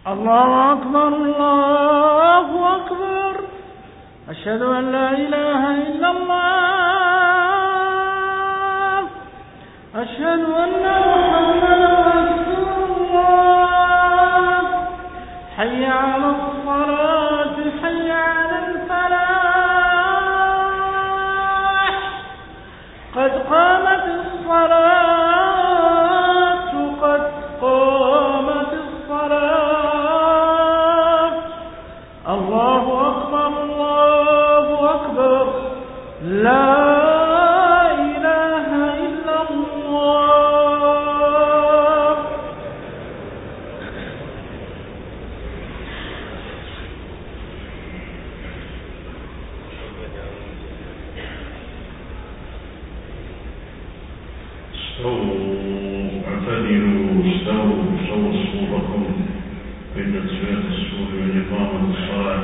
الله أكبر الله أكبر أشهد أن لا إله إلا الله أشهد أن محمدا رسول الله حي على الصلاة حي على الفلاح قد قامت الصلاة قد قامت الصلاة الله أكبر الله أكبر لا إله إلا الله استووا اعتدلوا استووا صفوفكم بين تسوية الصفوف وإقامة الصلاة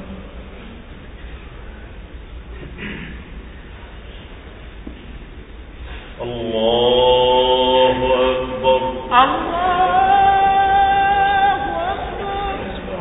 الله أكبر الله أكبر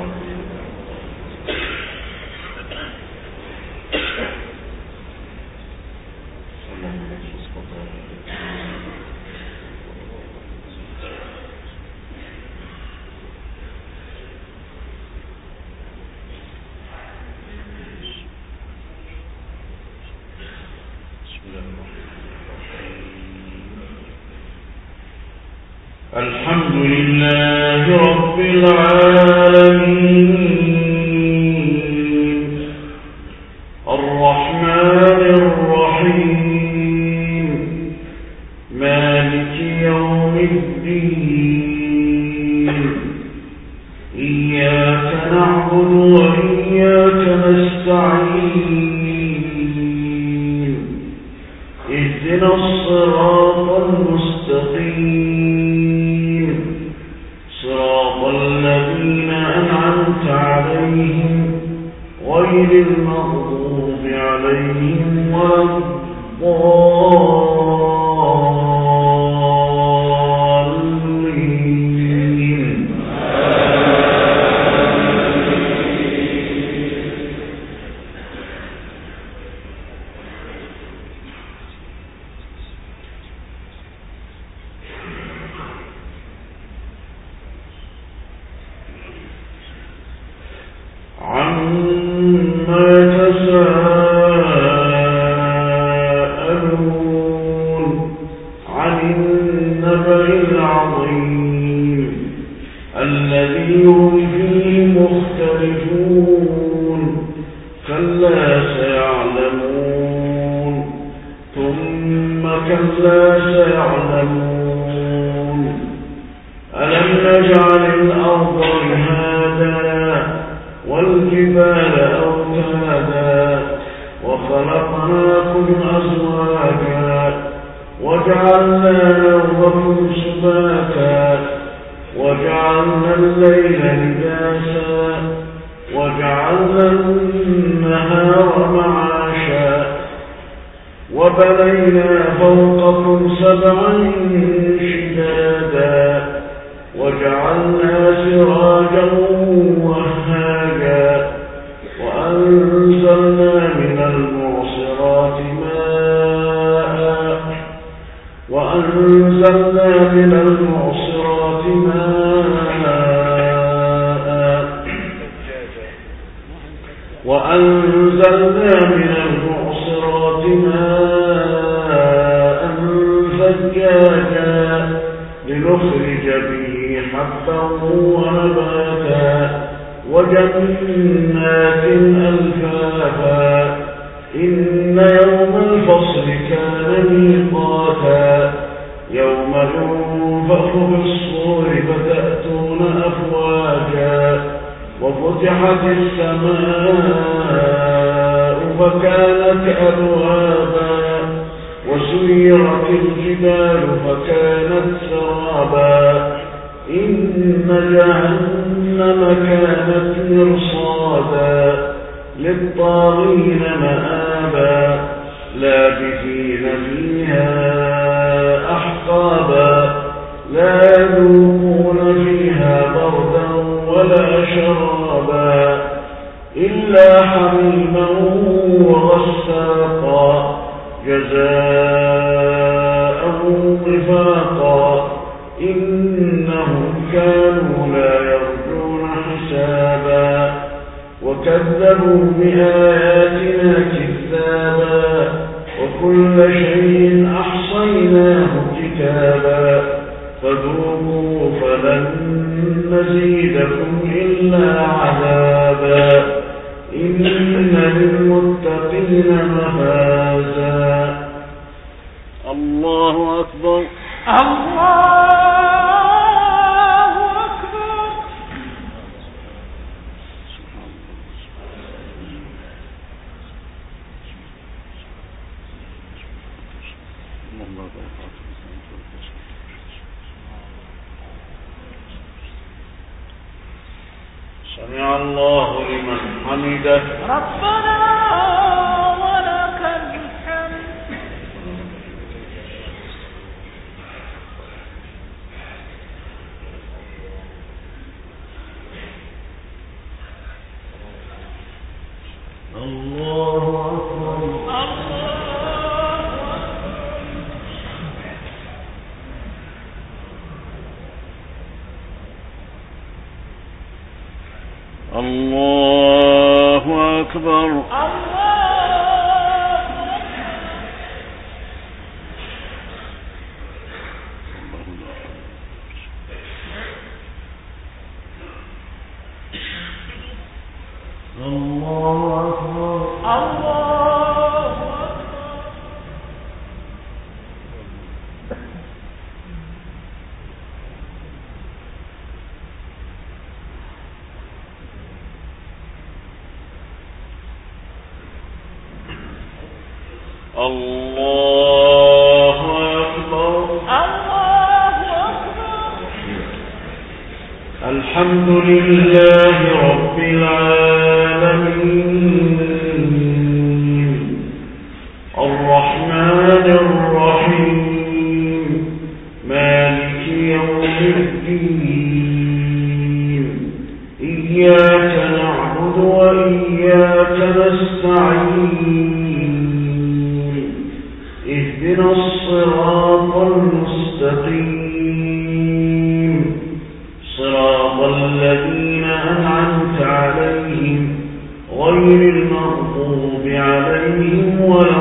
الحمد لله رب العالمين الرحمن الرحيم مالك يوم الدين إياك نعبد وإياك نستعين اهدنا الصراط المستقيم صراط الذين أنعمت عليهم غير المغضوب عليهم ولا الضالين عما يتساءلون عن النبأ العظيم الذي هم فيه مختلفون كلا سيعلمون ثم كلا سيعلمون ألم نجعل الأرض مهادا والجبال أوتادا وخلقناكم أزواجا وجعلنا نومكم سباتا وجعلنا الليل لباسا وجعلنا النهار معاشا وبنينا فوقكم سبعا شدادا وجعلنا سراجا وهاجا وأنزلنا من المعصرات ماء ثجاجا لنخرج به حبا ونباتا وجنات ألفافا إن يوم الفصل كان ميقاتا يوم ينفخ في الصور فتأتون أفواجا وفتحت السماء فكانت أبوابا وسيرت الجبال فكانت سرابا إن جهنم كانت مرصادا للطاغين مآبا لابثين فيها أحقابا لا يذوقون فيها بردا ولا نفاقا إنهم كانوا لا يرجون حسابا وكذبوا بآياتنا كذابا وكل شيء أحصيناه كتابا فذوقوا فلن نزيدكم إلا عذابا إن للمتقين مفازا. الله أكبر. الله أكبر. سمع الله لمن حمده. ربنا ولك الحمد. الله أكبر. الله أكبر. الله أكبر. الحمد لله رب العالمين الرحمن الرحيم مالك يوم الدين إياك نعبد وإياك نستعين اهدنا الصراط المستقيم صراط الذين أنعمت عليهم غير المغضوب عليهم ولا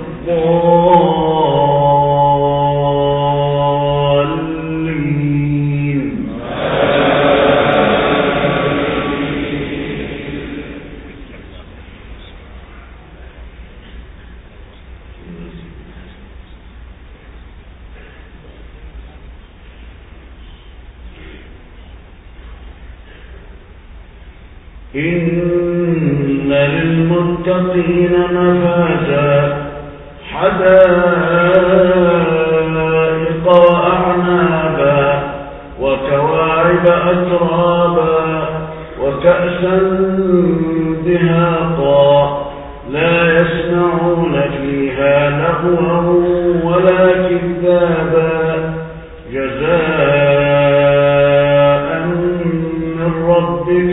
الضالين. إن للمتقين مفازا حدائق وأعنابا وكواعب أترابا وكأسا دهاقا لا يسمعون فيها لغوا ولا كذابا جزاء من ربك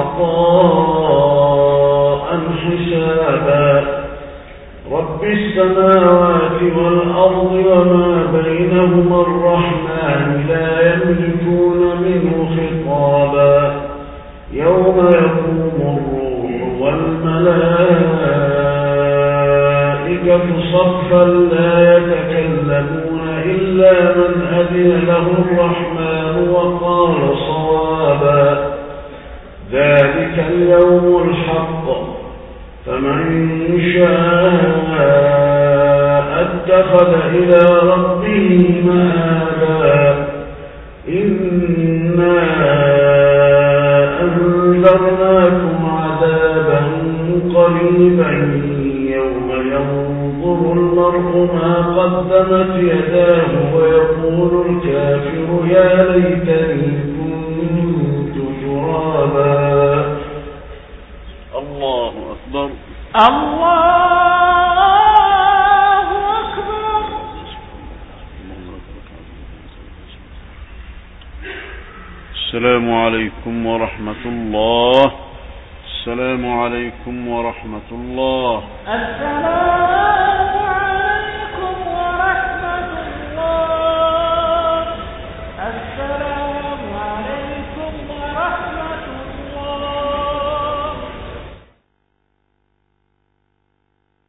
عطاء حسابا رب السماوات والأرض وما بينهما الرحمن لا يملكون منه خطابا يوم يقوم الروح والملائكة صفا لا يتكلمون إلا من أذن له الرحمن وقال صوابا ذلك اليوم الحق فمن شاء اتخذ إلى ربه مآبا إنا أنذرناكم عذابا قريبا يوم ينظر المرء ما قدمت يداه ويقول الكافر يا ليتني كنت ترابا. الله أكبر. الله أكبر. السلام عليكم ورحمة الله. السلام عليكم ورحمة الله. السلام